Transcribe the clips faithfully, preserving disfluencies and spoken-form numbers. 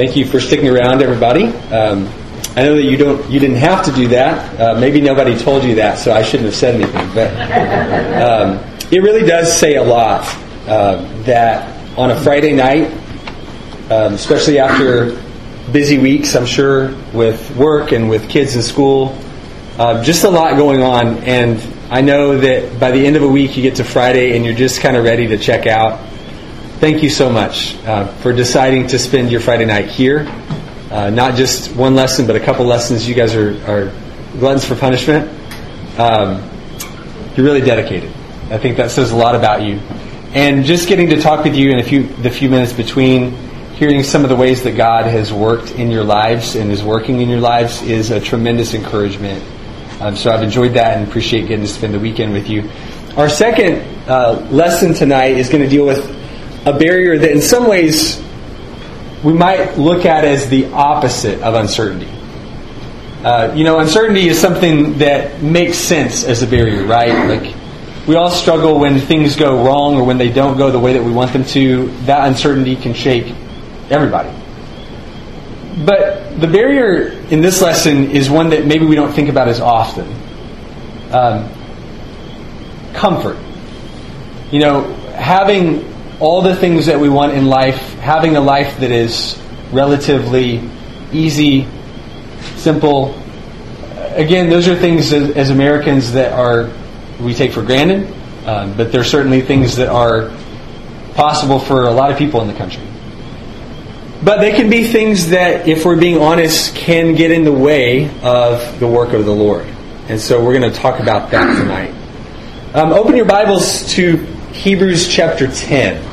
Thank you for sticking around, everybody. Um, I know that you don't, you didn't have to do that. Uh, maybe nobody told you that, so I shouldn't have said anything. But um, it really does say a lot uh, that on a Friday night, um, especially after busy weeks, I'm sure, with work and with kids in school, uh, just a lot going on. And I know that by the end of a week, you get to Friday and you're just kind of ready to check out. Thank you so much uh, for deciding to spend your Friday night here. Uh, not just one lesson, but a couple lessons. You guys are, are gluttons for punishment. Um, you're really dedicated. I think that says a lot about you. And just getting to talk with you in a few the few minutes between, hearing some of the ways that God has worked in your lives and is working in your lives is a tremendous encouragement. Um, so I've enjoyed that and appreciate getting to spend the weekend with you. Our second uh, lesson tonight is going to deal with a barrier that in some ways we might look at as the opposite of uncertainty. Uh, you know, uncertainty is something that makes sense as a barrier, right? Like, we all struggle when things go wrong or when they don't go the way that we want them to. That uncertainty can shake everybody. But the barrier in this lesson is one that maybe we don't think about as often. Um, comfort. You know, having all the things that we want in life, having a life that is relatively easy, simple. Again, those are things as, as Americans that are we take for granted, um, but they're certainly things that are possible for a lot of people in the country. But they can be things that, if we're being honest, can get in the way of the work of the Lord. And so we're going to talk about that tonight. Um, open your Bibles to Hebrews chapter ten.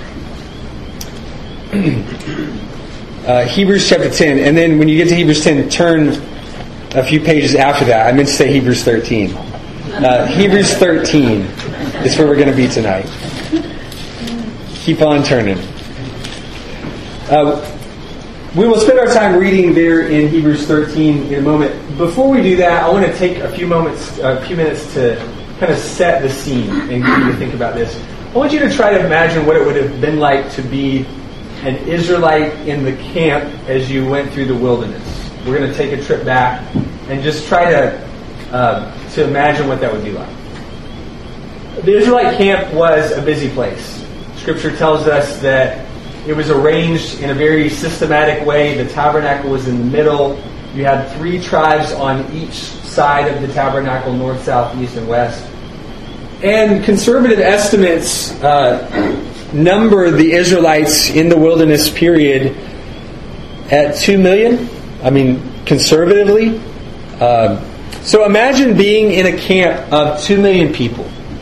uh, Hebrews chapter ten. And then when you get to Hebrews ten, turn a few pages after that. I meant to say Hebrews thirteen. Uh, Hebrews thirteen is where we're going to be tonight. Keep on turning. Uh, we will spend our time reading there in Hebrews thirteen in a moment. Before we do that, I want to take a few moments, a few minutes to kind of set the scene and get you to think about this. I want you to try to imagine what it would have been like to be an Israelite in the camp as you went through the wilderness. We're going to take a trip back and just try to uh, to imagine what that would be like. The Israelite camp was a busy place. Scripture tells us that it was arranged in a very systematic way. The tabernacle was in the middle. You had three tribes on each side of the tabernacle, north, south, east, and west. And conservative estimates uh, number the Israelites in the wilderness period at two million. I mean, conservatively. Uh, so imagine being in a camp of two million people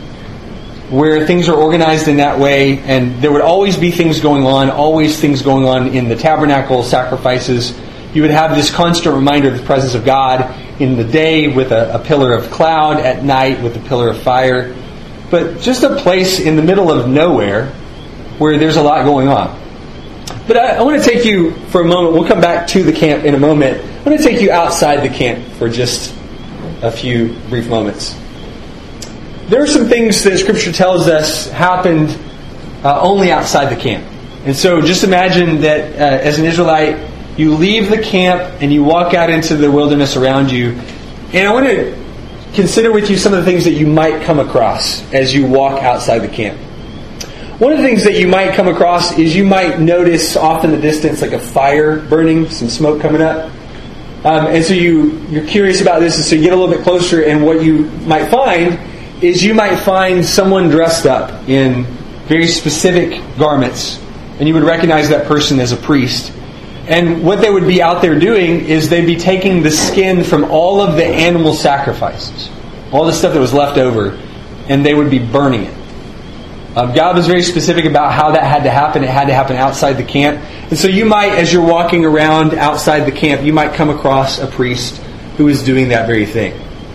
where things are organized in that way, and there would always be things going on, always things going on in the tabernacle, sacrifices. You would have this constant reminder of the presence of God in the day with a, a pillar of cloud, at night with a pillar of fire. But just a place in the middle of nowhere where there's a lot going on. But I, I want to take you for a moment. We'll come back to the camp in a moment. I want to take you outside the camp for just a few brief moments. There are some things that Scripture tells us happened uh, only outside the camp. And so just imagine that uh, as an Israelite, you leave the camp and you walk out into the wilderness around you. And I want to consider with you some of the things that you might come across as you walk outside the camp. One of the things that you might come across is you might notice off in the distance like a fire burning, some smoke coming up. Um, and so you, you're curious about this, and so you get a little bit closer, and what you might find is you might find someone dressed up in very specific garments, and you would recognize that person as a priest. And what they would be out there doing is they'd be taking the skin from all of the animal sacrifices, all the stuff that was left over, and they would be burning it. Um, God was very specific about how that had to happen. It had to happen outside the camp. And so you might, as you're walking around outside the camp, you might come across a priest who is doing that very thing.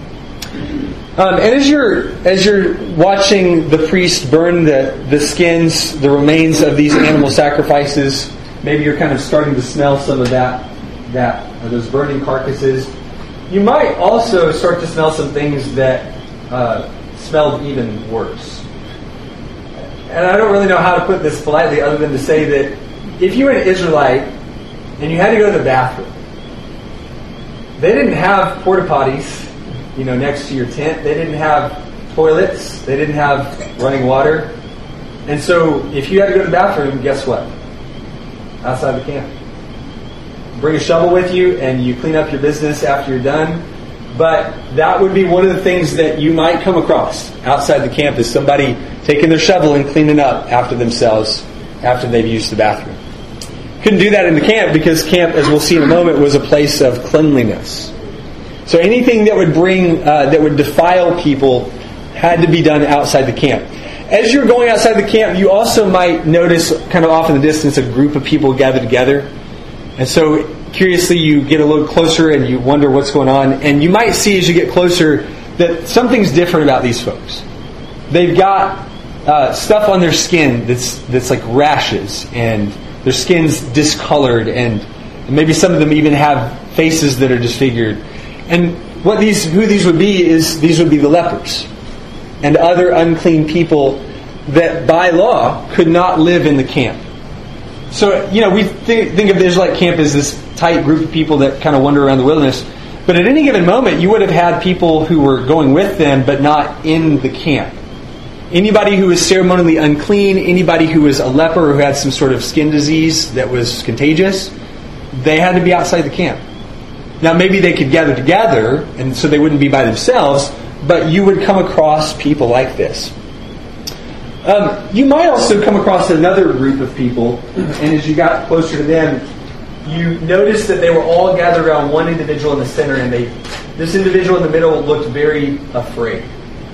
Um, and as you're as you're watching the priest burn the, the skins, the remains of these animal sacrifices, maybe you're kind of starting to smell some of that, that uh, those burning carcasses. You might also start to smell some things that uh, smelled even worse. And I don't really know how to put this politely other than to say that if you were an Israelite and you had to go to the bathroom. They didn't have porta potties, you know, next to your tent. They didn't have toilets. They didn't have running water. And so if you had to go to the bathroom, guess what? Outside the camp. Bring a shovel with you and you clean up your business after you're done. But that would be one of the things that you might come across outside the camp, is somebody taking their shovel and cleaning up after themselves after they've used the bathroom. Couldn't do that in the camp because camp, as we'll see in a moment, was a place of cleanliness. So anything that would bring, uh, that would defile people had to be done outside the camp. As you're going outside the camp, you also might notice, kind of off in the distance, a group of people gathered together. And so, curiously, you get a little closer and you wonder what's going on. And you might see as you get closer that something's different about these folks. They've got uh, stuff on their skin that's that's like rashes, and their skin's discolored, and maybe some of them even have faces that are disfigured. And what these, who these would be is these would be the lepers and other unclean people that by law could not live in the camp. So, you know, we think, think of the Israelite camp as this tight group of people that kind of wander around the wilderness. But at any given moment, you would have had people who were going with them but not in the camp. Anybody who was ceremonially unclean, anybody who was a leper or who had some sort of skin disease that was contagious, they had to be outside the camp. Now, maybe they could gather together, and so they wouldn't be by themselves, but you would come across people like this. Um, you might also come across another group of people, and as you got closer to them, you noticed that they were all gathered around one individual in the center, and they, this individual in the middle looked very afraid.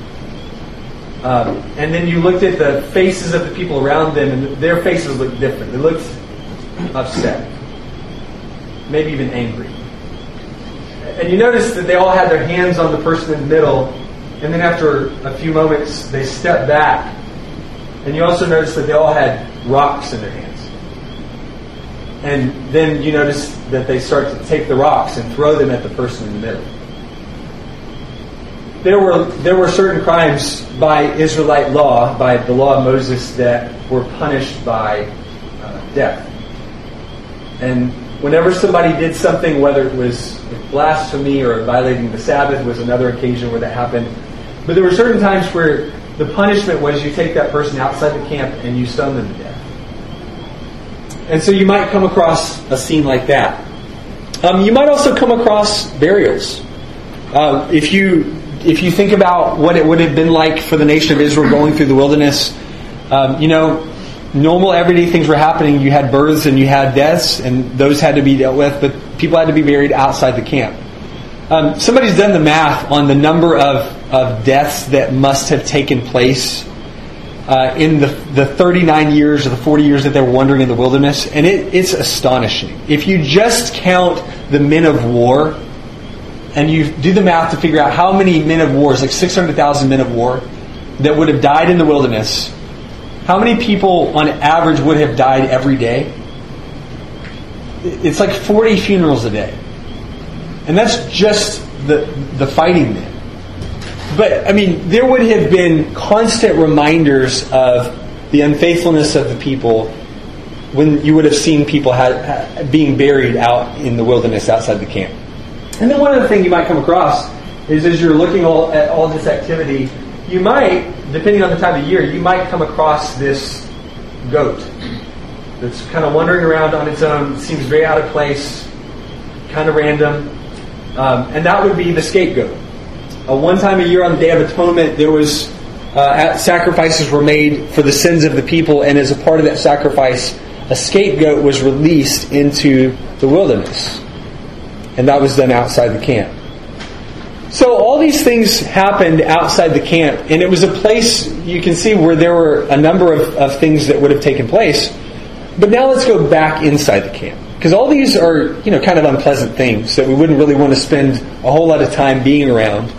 Um, and then you looked at the faces of the people around them, and their faces looked different. They looked upset, maybe even angry. And you noticed that they all had their hands on the person in the middle, and then after a few moments, they stepped back. And you also noticed that they all had rocks in their hands. And then you notice that they start to take the rocks and throw them at the person in the middle. There were there were certain crimes by Israelite law, by the law of Moses, that were punished by uh, death. And whenever somebody did something, whether it was blasphemy or violating the Sabbath was another occasion where that happened. But there were certain times where the punishment was you take that person outside the camp and you stone them to death. And so you might come across a scene like that. Um, you might also come across burials. Uh, if you if you think about what it would have been like for the nation of Israel going through the wilderness, um, you know, normal everyday things were happening. You had births and you had deaths, and those had to be dealt with, but people had to be buried outside the camp. Um, somebody's done the math on the number of, of deaths that must have taken place uh, in the, the thirty-nine years or the forty years that they were wandering in the wilderness, and it, it's astonishing. If you just count the men of war, and you do the math to figure out how many men of war, it's like six hundred thousand men of war, that would have died in the wilderness, how many people on average would have died every day? It's like forty funerals a day. And that's just the the fighting men. But, I mean, there would have been constant reminders of the unfaithfulness of the people when you would have seen people had, being buried out in the wilderness outside the camp. And then one other thing you might come across is as you're looking all, at all this activity, you might, depending on the time of year, you might come across this goat that's kind of wandering around on its own, seems very out of place, kind of random. Um, and that would be the scapegoat. Uh, one time a year on the Day of Atonement, there was uh, sacrifices were made for the sins of the people, and as a part of that sacrifice, a scapegoat was released into the wilderness. And that was done outside the camp. So all these things happened outside the camp, and it was a place, you can see, where there were a number of, of things that would have taken place. But now let's go back inside the camp. Because all these are, you know, kind of unpleasant things that we wouldn't really want to spend a whole lot of time being around.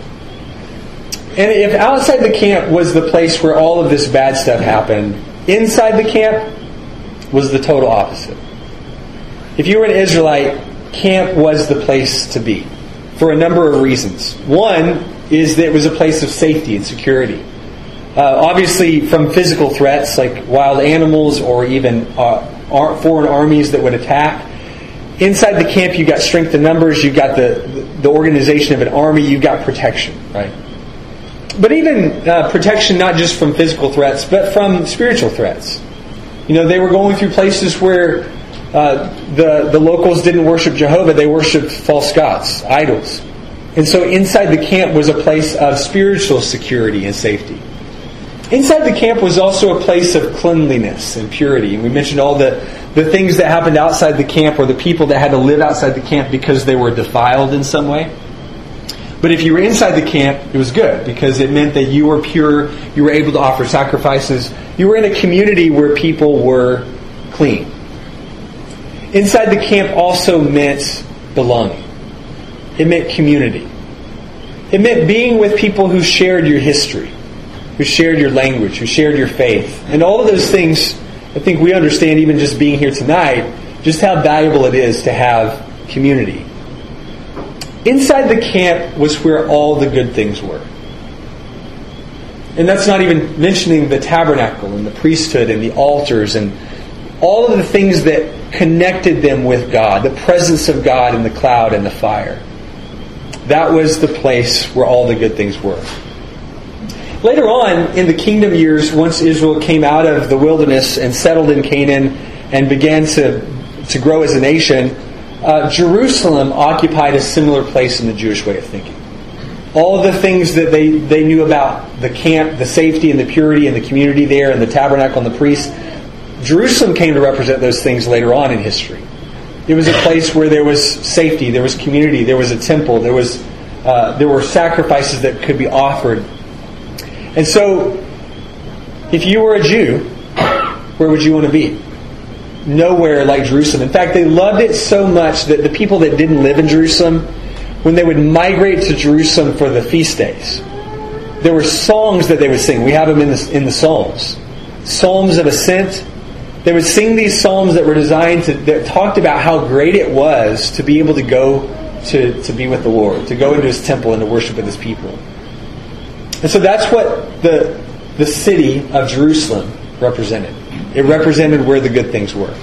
And if outside the camp was the place where all of this bad stuff happened, inside the camp was the total opposite. If you were an Israelite, camp was the place to be for a number of reasons. One is that it was a place of safety and security. Uh, obviously from physical threats like wild animals or even uh, foreign armies that would attack. Inside the camp, you've got strength in numbers, you've got the, the organization of an army, you've got protection, right? But even uh, protection not just from physical threats, but from spiritual threats. You know, they were going through places where uh, the, the locals didn't worship Jehovah, they worshiped false gods, idols. And so inside the camp was a place of spiritual security and safety. Inside the camp was also a place of cleanliness and purity. And we mentioned all the, the things that happened outside the camp, or the people that had to live outside the camp because they were defiled in some way. But if you were inside the camp, it was good, because it meant that you were pure, you were able to offer sacrifices, you were in a community where people were clean. Inside the camp also meant belonging. It meant community. It meant being with people who shared your history, who shared your language, who shared your faith. And all of those things, I think we understand even just being here tonight, just how valuable it is to have community. Inside the camp was where all the good things were. And that's not even mentioning the tabernacle and the priesthood and the altars and all of the things that connected them with God, the presence of God in the cloud and the fire. That was the place where all the good things were. Later on, in the kingdom years, once Israel came out of the wilderness and settled in Canaan and began to, to grow as a nation, uh, Jerusalem occupied a similar place in the Jewish way of thinking. All of the things that they, they knew about the camp, the safety and the purity and the community there and the tabernacle and the priests, Jerusalem came to represent those things later on in history. It was a place where there was safety, there was community, there was a temple, there was uh, there were sacrifices that could be offered. And so, if you were a Jew, where would you want to be? Nowhere like Jerusalem. In fact, they loved it so much that the people that didn't live in Jerusalem, when they would migrate to Jerusalem for the feast days, there were songs that they would sing. We have them in the, in the Psalms. Psalms of ascent. They would sing these psalms that were designed to, that talked about how great it was to be able to go to, to be with the Lord, to go into His temple and to worship with His people. And so that's what the, the city of Jerusalem represented. It represented where the good things were.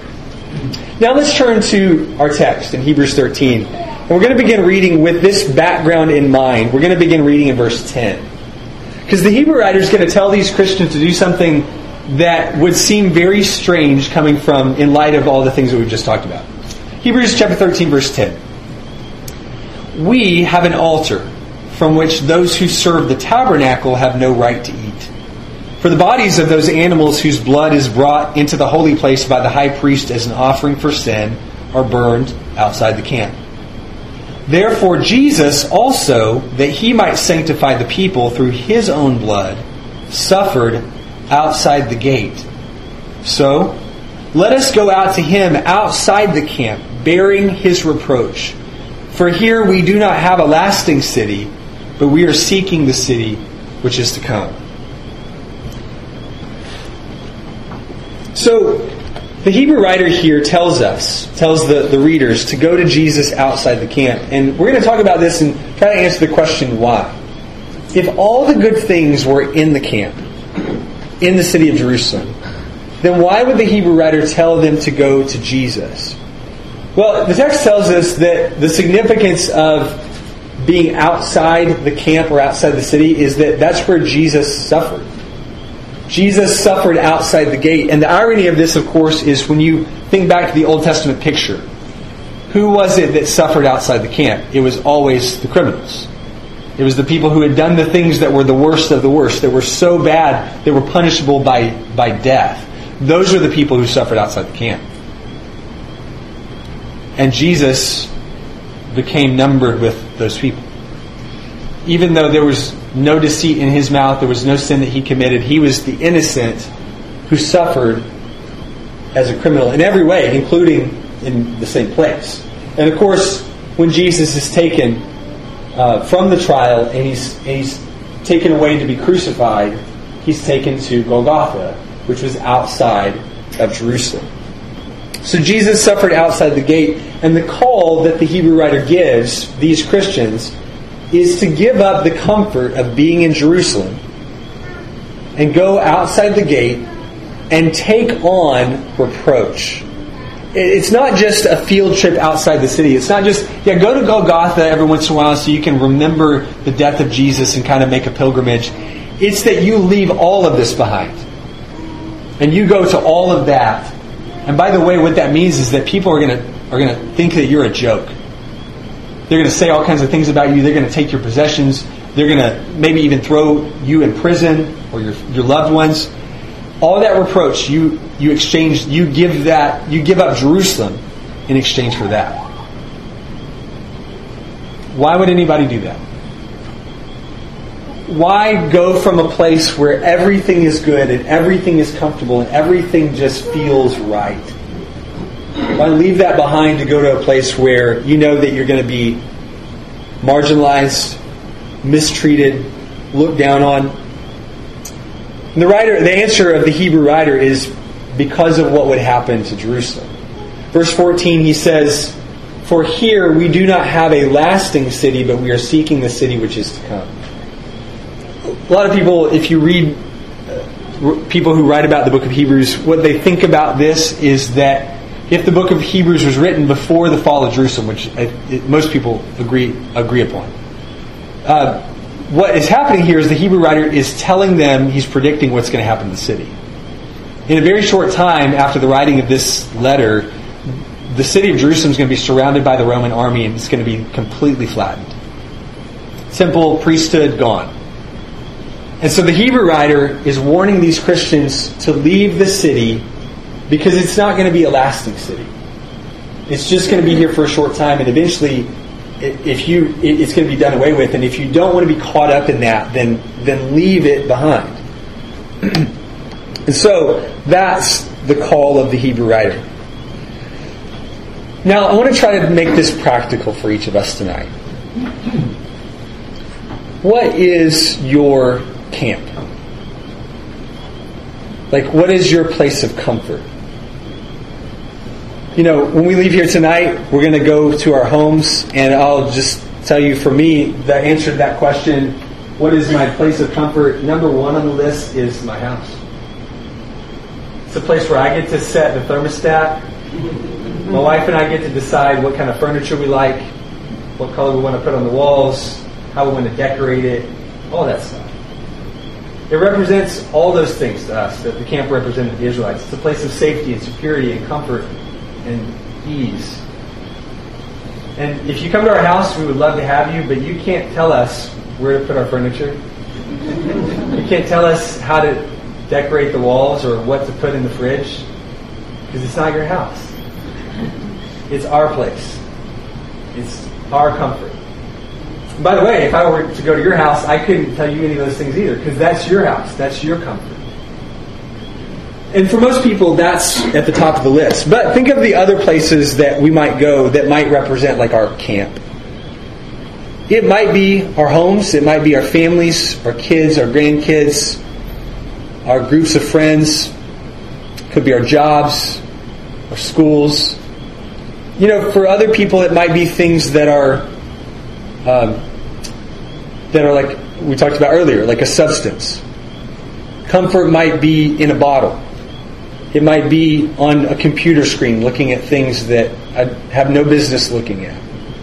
Now let's turn to our text in Hebrews thirteen. And we're going to begin reading with this background in mind. We're going to begin reading in verse ten. Because the Hebrew writer is going to tell these Christians to do something that would seem very strange coming from, in light of all the things that we've just talked about. Hebrews chapter thirteen, verse ten. We have an altar from which those who serve the tabernacle have no right to eat. For the bodies of those animals whose blood is brought into the holy place by the high priest as an offering for sin are burned outside the camp. Therefore Jesus also, that He might sanctify the people through His own blood, suffered outside the gate. So, let us go out to Him outside the camp, bearing His reproach. For here we do not have a lasting city, but we are seeking the city which is to come. So, the Hebrew writer here tells us, tells the, the readers to go to Jesus outside the camp. And we're going to talk about this and try to answer the question, why? If all the good things were in the camp, in the city of Jerusalem, then why would the Hebrew writer tell them to go to Jesus? Well, the text tells us that the significance of being outside the camp or outside the city is that that's where Jesus suffered. Jesus suffered outside the gate. And the irony of this, of course, is when you think back to the Old Testament picture. Who was it that suffered outside the camp? It was always the criminals. It was the people who had done the things that were the worst of the worst, that were so bad they were punishable by, by death. Those are the people who suffered outside the camp. And Jesus became numbered with those people. Even though there was no deceit in His mouth, there was no sin that He committed, He was the innocent who suffered as a criminal in every way, including in the same place. And of course, when Jesus is taken uh, from the trial and he's, and he's taken away to be crucified, He's taken to Golgotha, which was outside of Jerusalem. So Jesus suffered outside the gate, and the call that the Hebrew writer gives these Christians is to give up the comfort of being in Jerusalem and go outside the gate and take on reproach. it's not just a field trip outside the city. It's not just, yeah, go to Golgotha every once in a while so you can remember the death of Jesus and kind of make a pilgrimage. It's that you leave all of this behind. And you go to all of that. And by the way, what that means is that people are going to are going to think that you're a joke. They're going to say all kinds of things about you. They're going to take your possessions. They're going to maybe even throw you in prison or your your loved ones. All that reproach, you you exchange, you give that, you give up Jerusalem in exchange for that. Why would anybody do that? Why go from a place where everything is good and everything is comfortable and everything just feels right? Why leave that behind to go to a place where you know that you're going to be marginalized, mistreated, looked down on? And the writer, the answer of the Hebrew writer is because of what would happen to Jerusalem. Verse fourteen, he says, "For here we do not have a lasting city, but we are seeking the city which is to come." A lot of people, if you read uh, people who write about the book of Hebrews, what they think about this is that if the book of Hebrews was written before the fall of Jerusalem, which uh, it, most people agree agree upon, uh, what is happening here is the Hebrew writer is telling them, he's predicting what's going to happen to the city. In a very short time after the writing of this letter, the city of Jerusalem is going to be surrounded by the Roman army and it's going to be completely flattened. Temple, priesthood, gone. And so the Hebrew writer is warning these Christians to leave the city because it's not going to be a lasting city. It's just going to be here for a short time, and eventually if you it's going to be done away with. And if you don't want to be caught up in that, then then leave it behind. And so that's the call of the Hebrew writer. Now I want to try to make this practical for each of us tonight. What is your camp? Like, what is your place of comfort? You know, when we leave here tonight, we're going to go to our homes, and I'll just tell you, for me, the answer to that question, what is my place of comfort? Number one on the list is my house. It's a place where I get to set the thermostat. My wife and I get to decide what kind of furniture we like, what color we want to put on the walls, how we want to decorate it, all that stuff. It represents all those things to us that the camp represented the Israelites. It's a place of safety and security and comfort and ease. And if you come to our house, we would love to have you, but you can't tell us where to put our furniture. You can't tell us how to decorate the walls or what to put in the fridge, because it's not your house. It's our place. It's our comfort. By the way, if I were to go to your house, I couldn't tell you any of those things either, because that's your house. That's your comfort. And for most people, that's at the top of the list. But think of the other places that we might go that might represent like our camp. It might be our homes. It might be our families, our kids, our grandkids, our groups of friends. It could be our jobs, our schools. You know, for other people, it might be things that are um, that are like we talked about earlier, like a substance. Comfort might be in a bottle. It might be on a computer screen looking at things that I have no business looking at.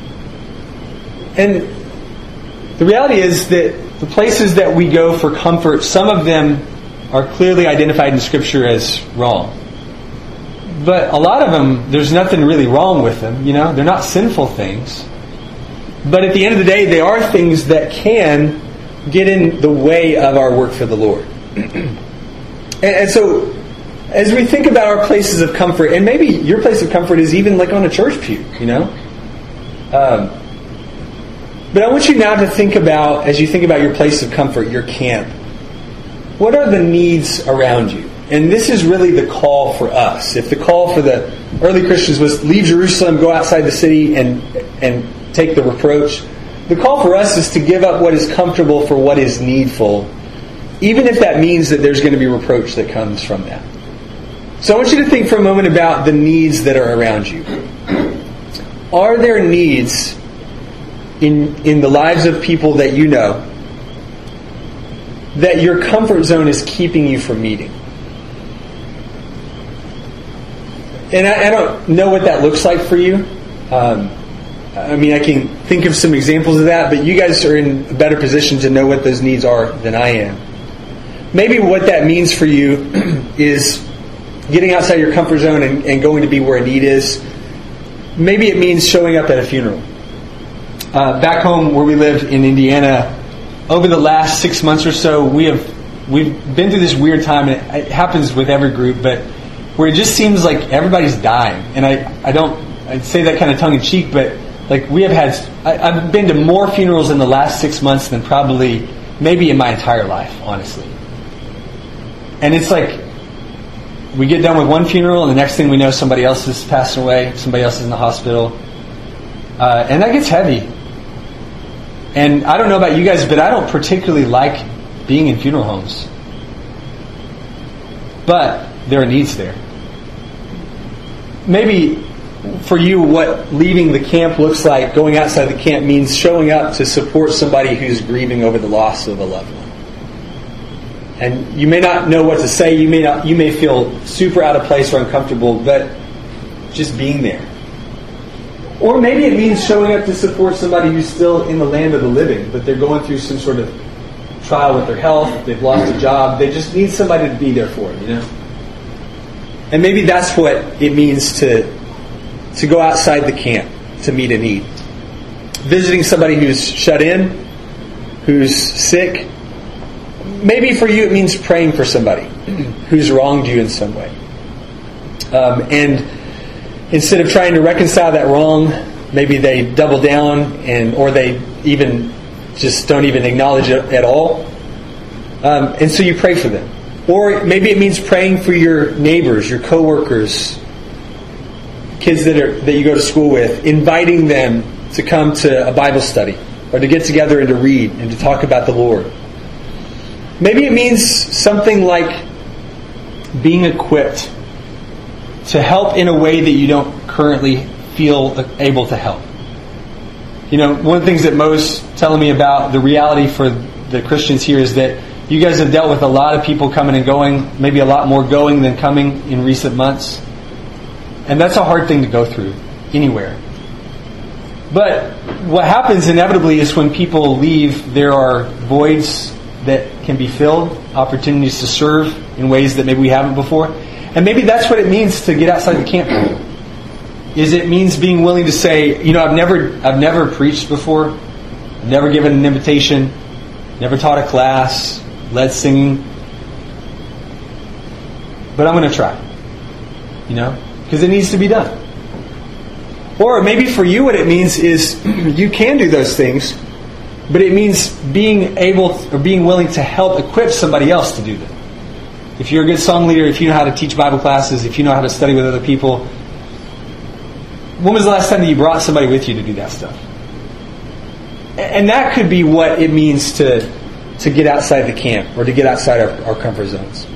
And the reality is that the places that we go for comfort, some of them are clearly identified in Scripture as wrong. But a lot of them, there's nothing really wrong with them. You know, they're not sinful things. But at the end of the day, they are things that can get in the way of our work for the Lord. and, and so, as we think about our places of comfort, and maybe your place of comfort is even like on a church pew, you know? Um, but I want you now to think about, as you think about your place of comfort, your camp, what are the needs around you? And this is really the call for us. If the call for the early Christians was leave Jerusalem, go outside the city, and and take the reproach, the call for us is to give up what is comfortable for what is needful, even if that means that there's going to be reproach that comes from that. So I want you to think for a moment about the needs that are around you. Are there needs in in the lives of people that you know that your comfort zone is keeping you from meeting? and I, I don't know what that looks like for you. Um, I mean, I can think of some examples of that, but you guys are in a better position to know what those needs are than I am. Maybe what that means for you is getting outside your comfort zone and, and going to be where a need is. Maybe it means showing up at a funeral. Uh, back home where we lived in Indiana, over the last six months or so, we have we've been through this weird time, and it, it happens with every group, but where it just seems like everybody's dying. And I, I don't I'd say that kind of tongue in cheek, but like we have had, I, I've been to more funerals in the last six months than probably maybe in my entire life, honestly. And it's like we get done with one funeral, and the next thing we know, somebody else is passing away, somebody else is in the hospital, uh, and that gets heavy. And I don't know about you guys, but I don't particularly like being in funeral homes. But there are needs there. Maybe for you, what leaving the camp looks like, going outside the camp, means showing up to support somebody who's grieving over the loss of a loved one. And you may not know what to say, you may not, you may feel super out of place or uncomfortable, but just being there. Or maybe it means showing up to support somebody who's still in the land of the living, but they're going through some sort of trial with their health, they've lost a job, they just need somebody to be there for them, you know? And maybe that's what it means to to go outside the camp to meet a need. Visiting somebody who's shut in, who's sick. Maybe for you it means praying for somebody who's wronged you in some way. Um, and instead of trying to reconcile that wrong, maybe they double down and or they even just don't even acknowledge it at all. Um, and so you pray for them. Or maybe it means praying for your neighbors, your coworkers, kids that are that you go to school with, inviting them to come to a Bible study or to get together and to read and to talk about the Lord. Maybe it means something like being equipped to help in a way that you don't currently feel able to help. You know, one of the things that Mo's telling me about the reality for the Christians here is that you guys have dealt with a lot of people coming and going, maybe a lot more going than coming in recent months. And that's a hard thing to go through anywhere. But what happens inevitably is when people leave, there are voids that can be filled, opportunities to serve in ways that maybe we haven't before. And maybe that's what it means to get outside the camp. Is it means being willing to say, you know, I've never I've never preached before, I've never given an invitation, never taught a class, led singing, but I'm going to try. You know, because it needs to be done. Or maybe for you what it means is you can do those things, but it means being able or being willing to help equip somebody else to do them. If you're a good song leader, if you know how to teach Bible classes, if you know how to study with other people, when was the last time that you brought somebody with you to do that stuff? And that could be what it means to to get outside the camp or to get outside our, our comfort zones.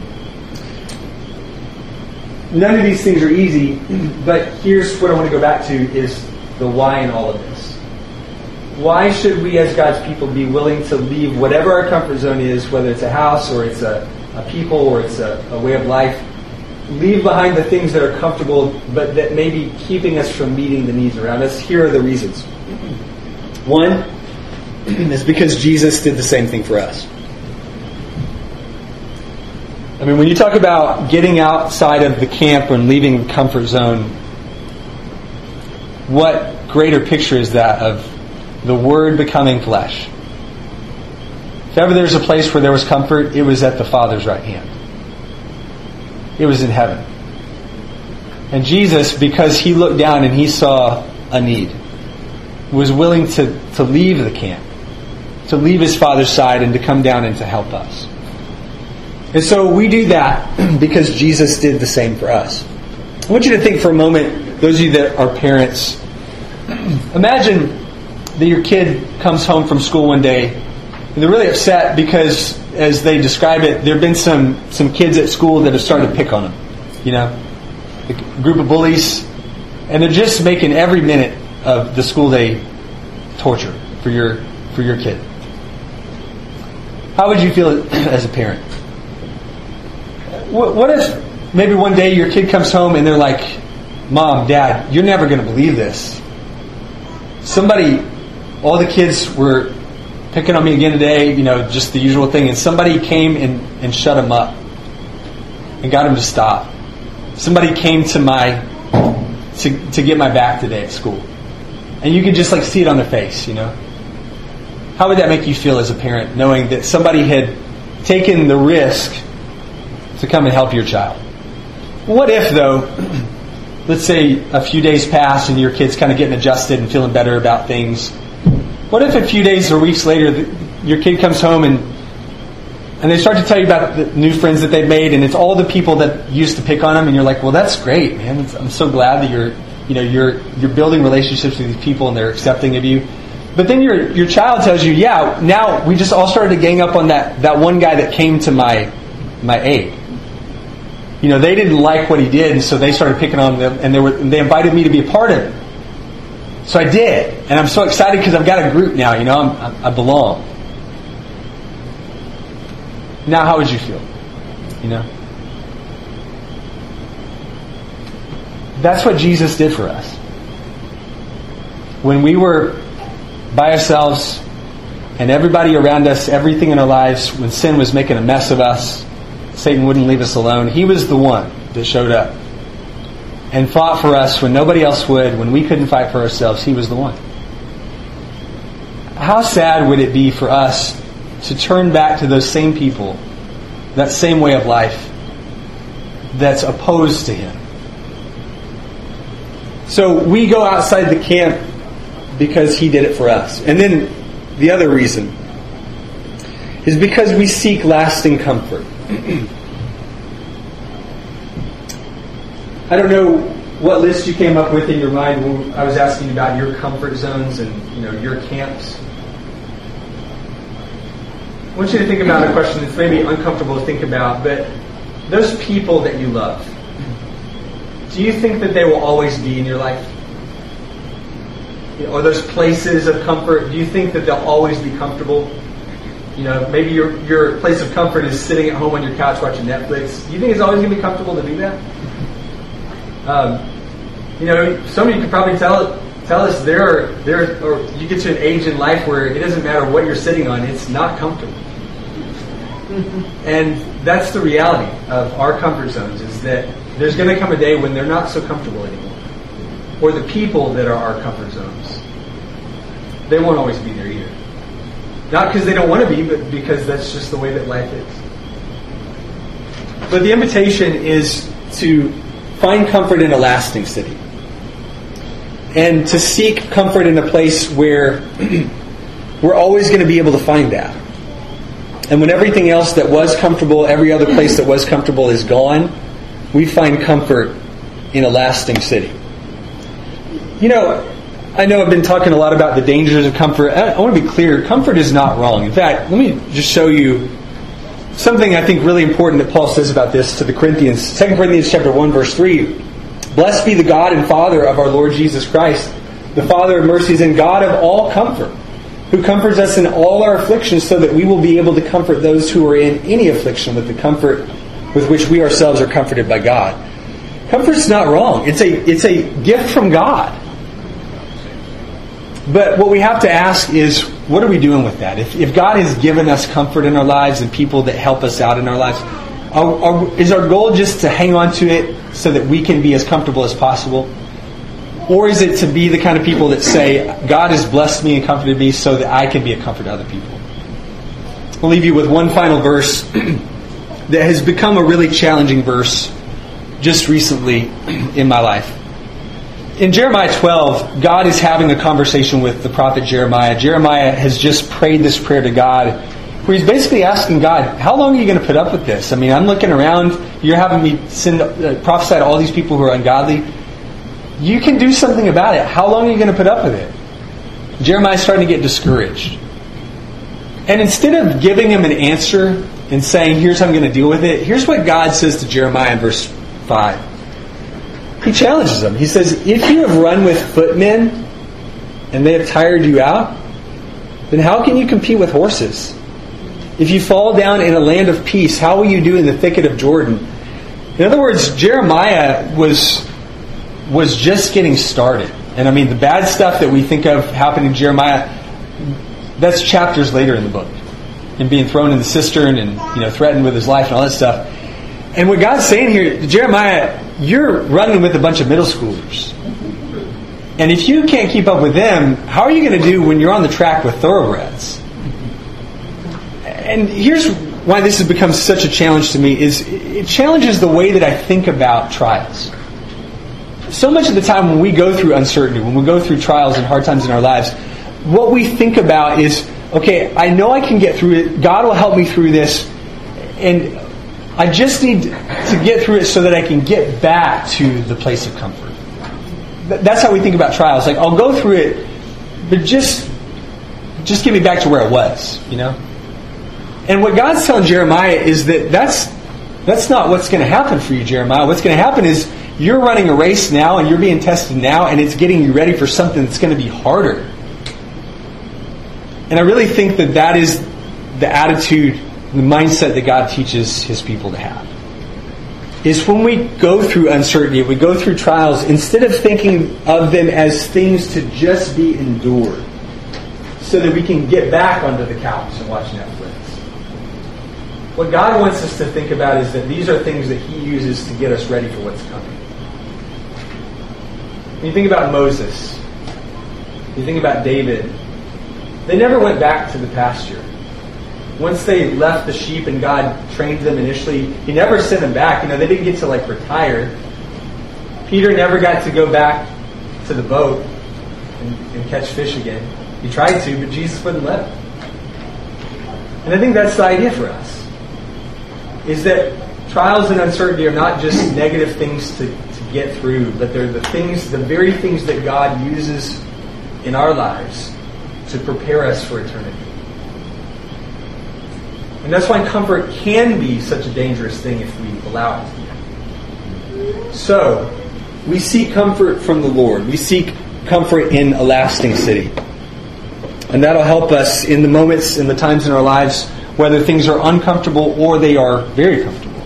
None of these things are easy, but here's what I want to go back to is the why in all of this. Why should we as God's people be willing to leave whatever our comfort zone is, whether it's a house or it's a, a people or it's a, a way of life, leave behind the things that are comfortable but that may be keeping us from meeting the needs around us? Here are the reasons. One is because Jesus did the same thing for us. I mean, when you talk about getting outside of the camp and leaving the comfort zone, what greater picture is that of the Word becoming flesh? If ever there's a place where there was comfort, it was at the Father's right hand. It was in heaven. And Jesus, because He looked down and He saw a need, was willing to, to leave the camp, to leave His Father's side and to come down and to help us. And so we do that because Jesus did the same for us. I want you to think for a moment, those of you that are parents, imagine that your kid comes home from school one day and they're really upset because, as they describe it, there have been some, some kids at school that have started to pick on them. You know, a group of bullies, and they're just making every minute of the school day torture for your for your kid. How would you feel as a parent? What, what if maybe one day your kid comes home and they're like, Mom, Dad, you're never going to believe this. Somebody, all the kids were picking on me again today, you know, just the usual thing. And somebody came and, and shut them up and got them to stop. Somebody came to my, to, to get my back today at school. And you could just like see it on their face, you know. How would that make you feel as a parent, knowing that somebody had taken the risk to come and help your child? What if, though, let's say a few days pass and your kid's kind of getting adjusted and feeling better about things. What if a few days or weeks later your kid comes home and and they start to tell you about the new friends that they've made, and it's all the people that used to pick on them, and you're like, well, that's great, man. It's, I'm so glad that you're, you know, you're you're building relationships with these people and they're accepting of you. But then your your child tells you, yeah, now we just all started to gang up on that, that one guy that came to my my aid. You know, they didn't like what he did, and so they started picking on him, and they were and they invited me to be a part of it. So I did, and I'm so excited because I've got a group now. You know, I'm, I belong. Now, how would you feel? You know, that's what Jesus did for us. When we were by ourselves, and everybody around us, everything in our lives, when sin was making a mess of us, Satan wouldn't leave us alone. He was the one that showed up and fought for us when nobody else would. When we couldn't fight for ourselves, He was the one. How sad would it be for us to turn back to those same people, that same way of life that's opposed to Him? So we go outside the camp because He did it for us. And then the other reason is because we seek lasting comfort. I don't know what list you came up with in your mind when I was asking about your comfort zones and, you know, your camps. I want you to think about a question that's maybe uncomfortable to think about, but those people that you love, do you think that they will always be in your life? You know, or those places of comfort, do you think that they'll always be comfortable? You know, maybe your your place of comfort is sitting at home on your couch watching Netflix. Do you think it's always going to be comfortable to do that? Um, you know, some of you could probably tell tell us there are there or you get to an age in life where it doesn't matter what you're sitting on; it's not comfortable. And that's the reality of our comfort zones: is that there's going to come a day when they're not so comfortable anymore, or the people that are our comfort zones, they won't always be there either. Not because they don't want to be, but because that's just the way that life is. But the invitation is to find comfort in a lasting city. And to seek comfort in a place where we're always going to be able to find that. And when everything else that was comfortable, every other place that was comfortable is gone, we find comfort in a lasting city. You know, I know I've been talking a lot about the dangers of comfort. I want to be clear. Comfort is not wrong. In fact, let me just show you something I think really important that Paul says about this to the Corinthians. Second Corinthians chapter one, verse three. Blessed be the God and Father of our Lord Jesus Christ, the Father of mercies and God of all comfort, who comforts us in all our afflictions so that we will be able to comfort those who are in any affliction with the comfort with which we ourselves are comforted by God. Comfort's not wrong. It's a, it's a gift from God. But what we have to ask is, what are we doing with that? If, if God has given us comfort in our lives and people that help us out in our lives, are, are, is our goal just to hang on to it so that we can be as comfortable as possible? Or is it to be the kind of people that say, God has blessed me and comforted me so that I can be a comfort to other people? I'll leave you with one final verse that has become a really challenging verse just recently in my life. In Jeremiah twelve, God is having a conversation with the prophet Jeremiah. Jeremiah has just prayed this prayer to God, where he's basically asking God, how long are you going to put up with this? I mean, I'm looking around, you're having me send, uh, prophesy to all these people who are ungodly. You can do something about it. How long are you going to put up with it? Jeremiah's starting to get discouraged. And instead of giving him an answer and saying, here's how I'm going to deal with it, here's what God says to Jeremiah in verse five. He challenges them. He says, if you have run with footmen and they have tired you out, then how can you compete with horses? If you fall down in a land of peace, how will you do in the thicket of Jordan? In other words, Jeremiah was was just getting started. And I mean, the bad stuff that we think of happening to Jeremiah, that's chapters later in the book. And being thrown in the cistern and, you know, threatened with his life and all that stuff. And what God's saying here, Jeremiah, you're running with a bunch of middle schoolers. And if you can't keep up with them, how are you going to do when you're on the track with thoroughbreds? And here's why this has become such a challenge to me, is it challenges the way that I think about trials. So much of the time when we go through uncertainty, when we go through trials and hard times in our lives, what we think about is, okay, I know I can get through it. God will help me through this. And I just need to get through it so that I can get back to the place of comfort. That's how we think about trials. Like, I'll go through it, but just, just get me back to where I was, you know? And what God's telling Jeremiah is that that's, that's not what's going to happen for you, Jeremiah. What's going to happen is you're running a race now and you're being tested now, and it's getting you ready for something that's going to be harder. And I really think that that is the attitude, the mindset that God teaches His people to have. Is when we go through uncertainty, we go through trials, instead of thinking of them as things to just be endured, so that we can get back onto the couch and watch Netflix. What God wants us to think about is that these are things that He uses to get us ready for what's coming. When you think about Moses, you think about David, they never went back to the pasture. Once they left the sheep and God trained them initially, He never sent them back. You know, they didn't get to like retire. Peter never got to go back to the boat and, and catch fish again. He tried to, but Jesus wouldn't let him. And I think that's the idea for us. Is that trials and uncertainty are not just negative things to, to get through, but they're the things, the very things that God uses in our lives to prepare us for eternity. And that's why comfort can be such a dangerous thing if we allow it to be. So, we seek comfort from the Lord. We seek comfort in a lasting city. And that'll help us in the moments, in the times in our lives, whether things are uncomfortable or they are very comfortable.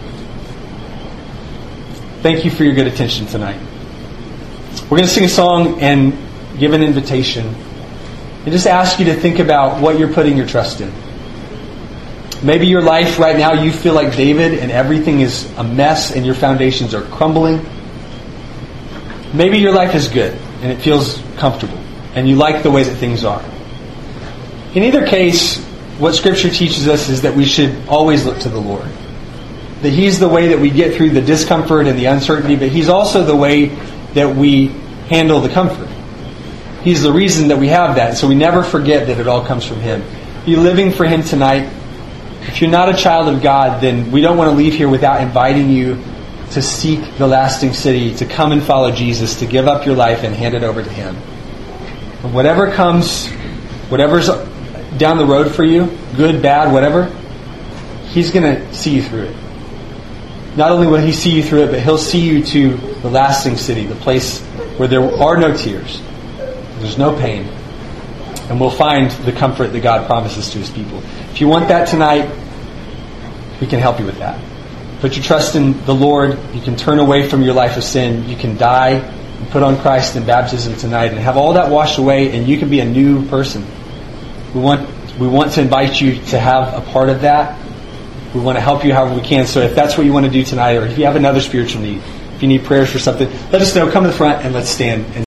Thank you for your good attention tonight. We're going to sing a song and give an invitation. And just ask you to think about what you're putting your trust in. Maybe your life right now, you feel like David and everything is a mess and your foundations are crumbling. Maybe your life is good and it feels comfortable and you like the way that things are. In either case, what Scripture teaches us is that we should always look to the Lord. That He's the way that we get through the discomfort and the uncertainty, but He's also the way that we handle the comfort. He's the reason that we have that, so we never forget that it all comes from Him. You're living for Him tonight. If you're not a child of God, then we don't want to leave here without inviting you to seek the lasting city, to come and follow Jesus, to give up your life and hand it over to Him. And whatever comes, whatever's down the road for you, good, bad, whatever, He's going to see you through it. Not only will He see you through it, but He'll see you to the lasting city, the place where there are no tears, there's no pain, and we'll find the comfort that God promises to His people. If you want that tonight, we can help you with that. Put your trust in the Lord. You can turn away from your life of sin. You can die and put on Christ in baptism tonight and have all that washed away, and you can be a new person. We want we want to invite you to have a part of that. We want to help you however we can. So if that's what you want to do tonight, or if you have another spiritual need, if you need prayers for something, let us know. Come to the front and let's stand and